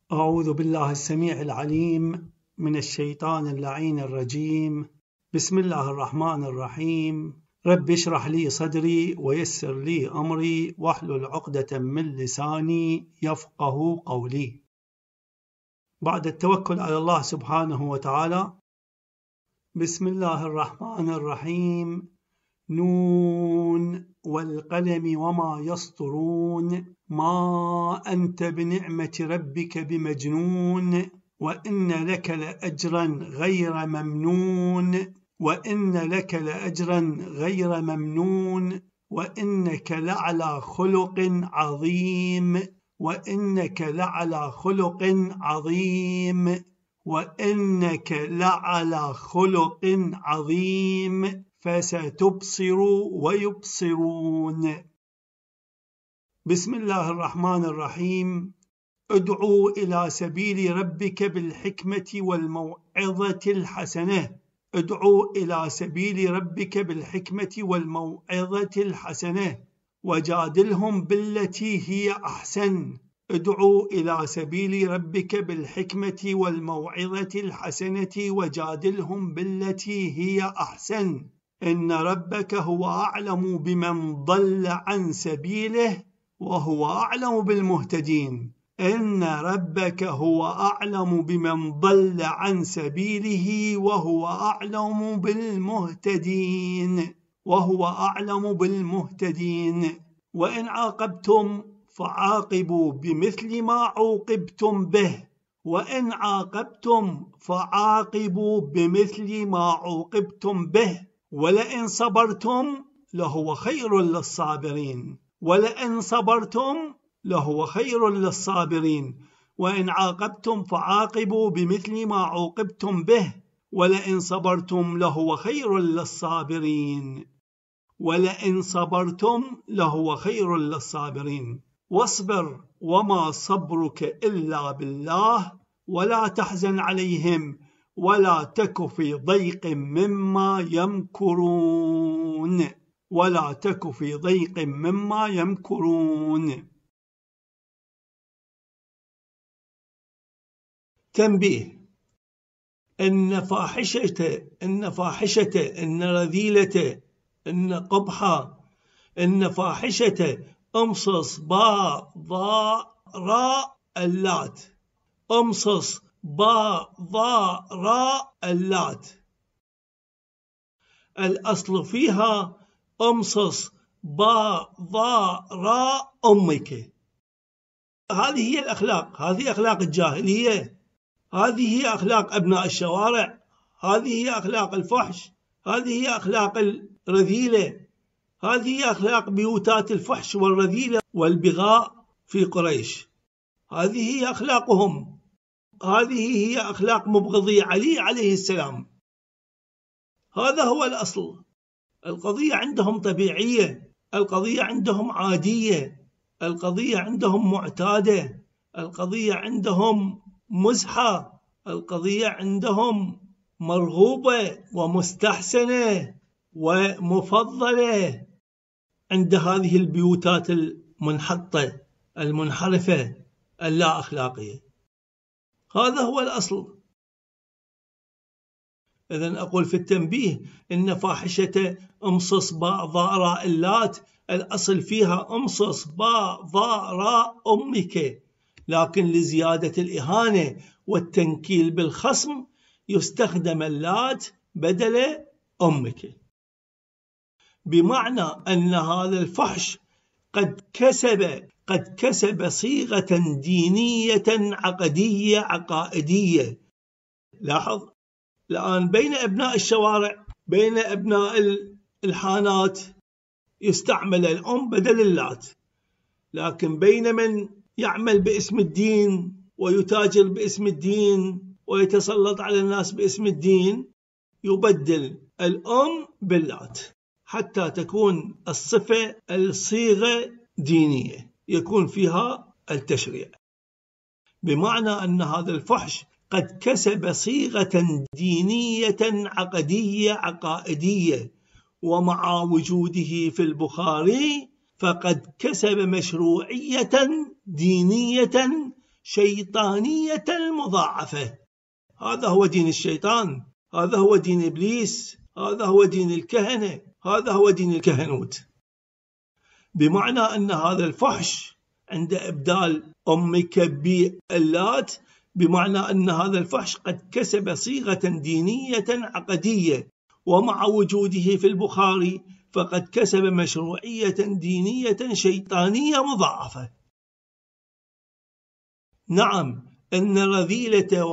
أعوذ بالله السميع العليم من الشيطان اللعين الرجيم. بسم الله الرحمن الرحيم. رب اشرح لي صدري ويسر لي أمري واحلل عقدة من لساني يفقه قولي. بعد التوكل على الله سبحانه وتعالى، بسم الله الرحمن الرحيم. نون والقلم وما يسطرون ما أنت بنعمة ربك بمجنون وإن لك لأجرا غير ممنون وإنك لعلى خلق عظيم فستبصر ويبصرون. بسم الله الرحمن الرحيم. ادعو إلى سبيل ربك بالحكمة والموعظة الحسنة وجادلهم بالتي هي أحسن. إن ربك هو أعلم بمن ضل عن سبيله وهو أعلم بالمهتدين. وإن عاقبتم فعاقبوا بمثل ما عوقبتم به ولئن صبرتم لهو خير للصابرين. وإن عاقبتم فعاقبوا بمثل ما عوقبتم به ولئن صبرتم لهو خير للصابرين. واصبر وما صبرك إلا بالله ولا تحزن عليهم ولا تك في ضيق مما يمكرون. تنبيه: إن فاحشة، إن رذيلة، إن قبحة، إن فاحشة أمصص با ضاء راء اللات. الأصل فيها أمصص با ضاء راء أمك. هذه هي الأخلاق، هذه أخلاق الجاهلية، هذه هي أخلاق أبناء الشوارع، هذه هي أخلاق الفحش، هذه هي أخلاق الرذيلة، هذه هي أخلاق بيوتات الفحش والرذيلة والبغاء في قريش. هذه هي أخلاقهم، هذه هي أخلاق مبغضي علي عليه السلام. هذا هو الأصل. القضية عندهم طبيعية، القضية عندهم عادية، القضية عندهم معتادة، القضية عندهم مزحة، القضية عندهم مرغوبة ومستحسنة ومفضلة عند هذه البيوتات المنحطة المنحرفة اللا أخلاقية. هذا هو الأصل. إذن أقول في التنبيه: إن فاحشة أمصص باء ضاء راء اللات، الأصل فيها أمصص باء ضاء راء أمك، لكن لزيادة الإهانة والتنكيل بالخصم يستخدم اللات بدل أمك، بمعنى أن هذا الفحش قد كسب صيغة دينية عقدية عقائدية. لاحظ الآن بين أبناء الشوارع، بين أبناء الحانات يستعمل الأم بدل اللات، لكن بين من يعمل باسم الدين ويتاجر باسم الدين ويتسلط على الناس باسم الدين يبدل الأم باللات حتى تكون الصيغة دينية يكون فيها التشريع، بمعنى أن هذا الفحش قد كسب صيغة دينية عقدية عقائدية، ومع وجوده في البخاري فقد كسب مشروعية دينية شيطانية مضاعفة. هذا هو دين الشيطان، هذا هو دين إبليس، هذا هو دين الكهنة، هذا هو دين الكهنوت. بمعنى أن هذا الفحش عند إبدال أمك باللات، بمعنى أن هذا الفحش قد كسب صيغة دينية عقدية، ومع وجوده في البخاري فقد كسب مشروعية دينية شيطانية مضاعفة. نعم إن رذيلة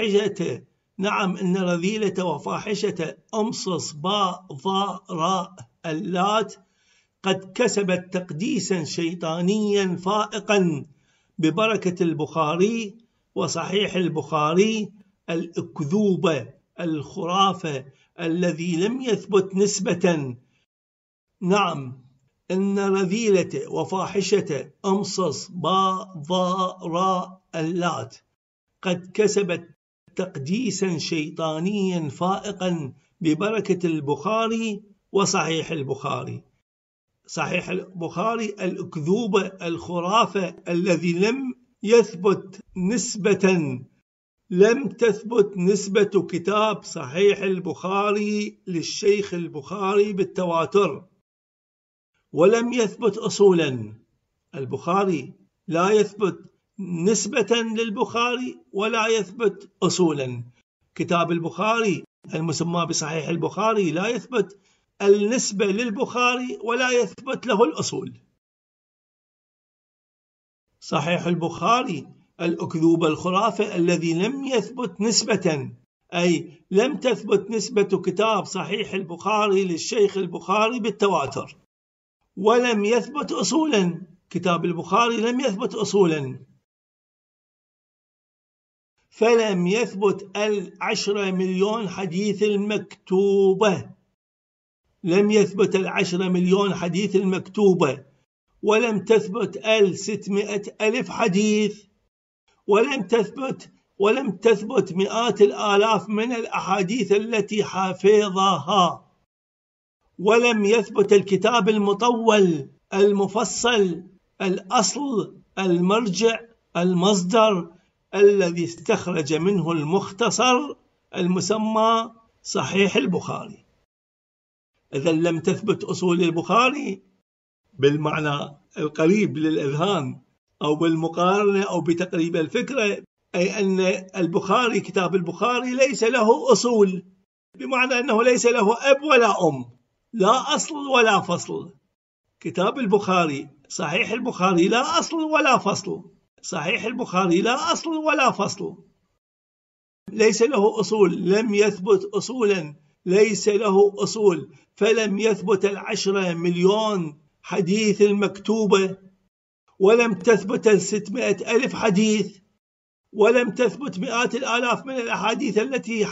وفاحشة أمصص باء ضاء راء اللات قد كسبت تقديسا شيطانيا فائقا ببركة البخاري وصحيح البخاري الأكذوبة الخرافة الذي لم يثبت نسبة. نعم إن رذيلة وفاحشة أمصص باء ضاء راء اللات قد كسبت تقديسا شيطانيا فائقا ببركة البخاري وصحيح البخاري. صحيح البخاري الأكذوبة الخرافة الذي لم تثبت نسبة كتاب صحيح البخاري للشيخ البخاري بالتواتر، ولم يثبت أصولا. البخاري لا يثبت نسبة للبخاري ولا يثبت أصولا. كتاب البخاري المسمى بصحيح البخاري لا يثبت النسبة للبخاري ولا يثبت له الأصول. صحيح البخاري الأكذوب الخرافة الذي لم يثبت نسبة، أي لم تثبت نسبة كتاب صحيح البخاري للشيخ البخاري بالتواتر، ولم يثبت أصولا. كتاب البخاري لم يثبت أصولا، فلم يثبت 10 مليون حديث المكتوبة، لم يثبت 10 مليون حديث المكتوبة، ولم تثبت 600,000 حديث، ولم تثبت مئات الآلاف من الأحاديث التي حافظها، ولم يثبت الكتاب المطول المفصل الأصل المرجع المصدر الذي استخرج منه المختصر المسمى صحيح البخاري. إذا لم تثبت أصول البخاري بالمعنى القريب للأذهان أو بالمقارنة أو بتقريب الفكرة، أي أن البخاري كتاب البخاري ليس له أصول، بمعنى أنه ليس له أب ولا أم، لا أصل ولا فصل. كتاب البخاري صحيح البخاري لا أصل ولا فصل، صحيح البخاري لا أصل ولا فصل، ليس له أصول، لم يثبت أصولا، ليس له أصول، فلم يثبت 10 مليون حديث المكتوبة، ولم تثبت 600,000 حديث، ولم تثبت مئات الآلاف من الأحاديث التي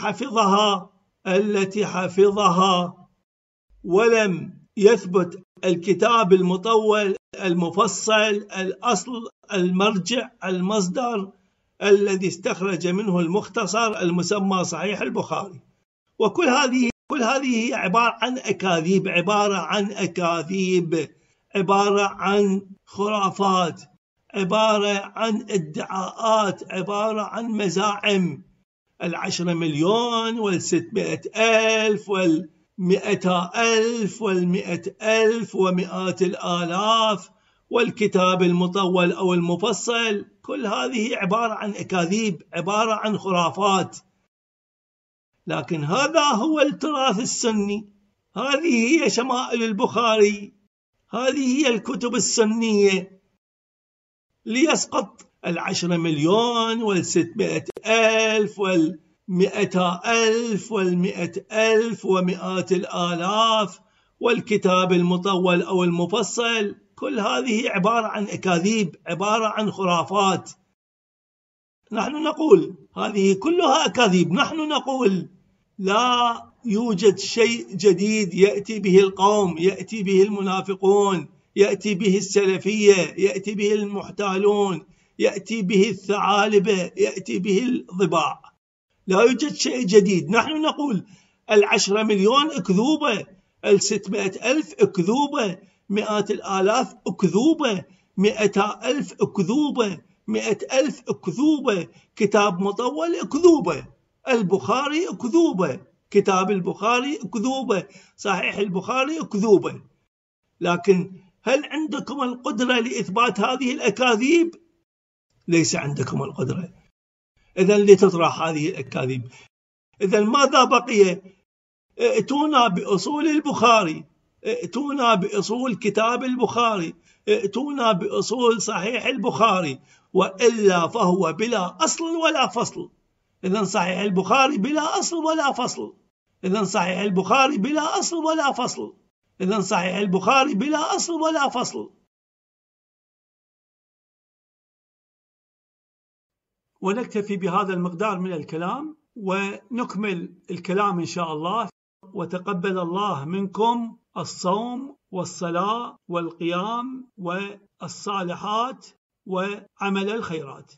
حفظها، ولم يثبت الكتاب المطول المفصل الأصل المرجع المصدر الذي استخرج منه المختصر المسمى صحيح البخاري. وكل هذه هي عبارة عن أكاذيب، عبارة عن خرافات، عبارة عن ادعاءات، عبارة عن مزاعم. 10 مليون وال600,000 وال100,000 وال100,000 ومئات الآلاف والكتاب المطول أو المفصل، كل هذه عبارة عن أكاذيب، عبارة عن خرافات. لكن هذا هو التراث السني، هذه هي شمائل البخاري، هذه هي الكتب السنية. ليسقط 10 مليون وال600,000 وال100,000 وال100,000 ومئات الآلاف والكتاب المطول أو المفصل، كل هذه عبارة عن أكاذيب، عبارة عن خرافات. نحن نقول هذه كلها أكاذيب. نحن نقول لا يوجد شيء جديد يأتي به القوم، يأتي به المنافقون، يأتي به السلفية، يأتي به المحتالون، يأتي به الثعالبة، يأتي به الضباع. لا يوجد شيء جديد. نحن نقول 10 مليون أكذوبة، 600,000 أكذوبة، مئات الآلاف أكذوبة، 100,000 أكذوبة، 100,000 أكذوبة. كتاب مطول أكذوبة، البخاري أكذوبة، كتاب البخاري أكذوبة، صحيح البخاري أكذوبة. لكن هل عندكم القدرة لإثبات هذه الأكاذيب؟ ليس عندكم القدرة. إذن لتطرح هذه الأكاذيب. إذن ماذا بقي؟ ائتونا بأصول البخاري، ائتونا بأصول كتاب البخاري، ائتونا بأصول صحيح البخاري، وإلا فهو بلا أصل ولا فصل. إذن صحيح البخاري بلا أصل ولا فصل. إذن صحيح البخاري بلا أصل ولا فصل. إذن صحيح البخاري بلا أصل ولا فصل. ونكتفي بهذا المقدار من الكلام، ونكمل الكلام إن شاء الله. وتقبل الله منكم الصوم والصلاة والقيام والصالحات وعمل الخيرات.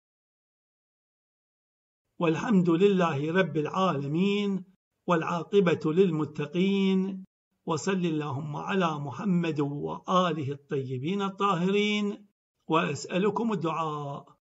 والحمد لله رب العالمين، والعاقبة للمتقين، وصل اللهم على محمد وآله الطيبين الطاهرين، وأسألكم الدعاء.